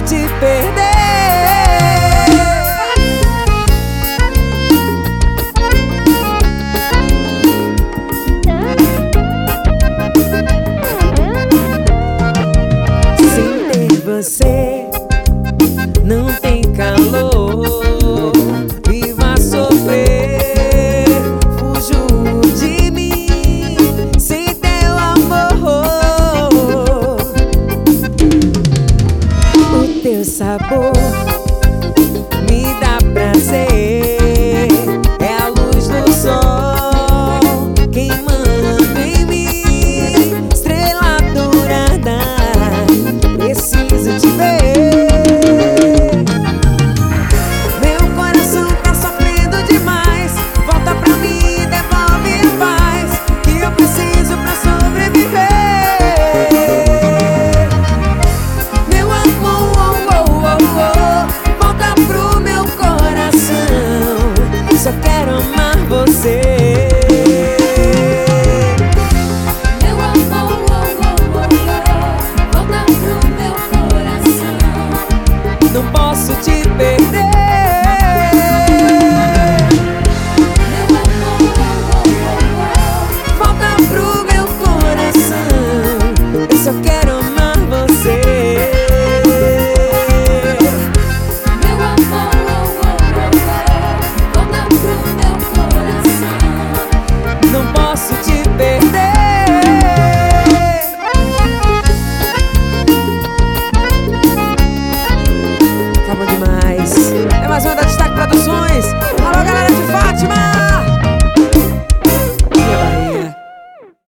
te perder. Sem ter você não tem calor, vivo a sofrer, fujo de mim sem teu amor. O teu sabor me dá prazer, é a luz do sol queimando em mim, estrela dourada, preciso te ver. Só quero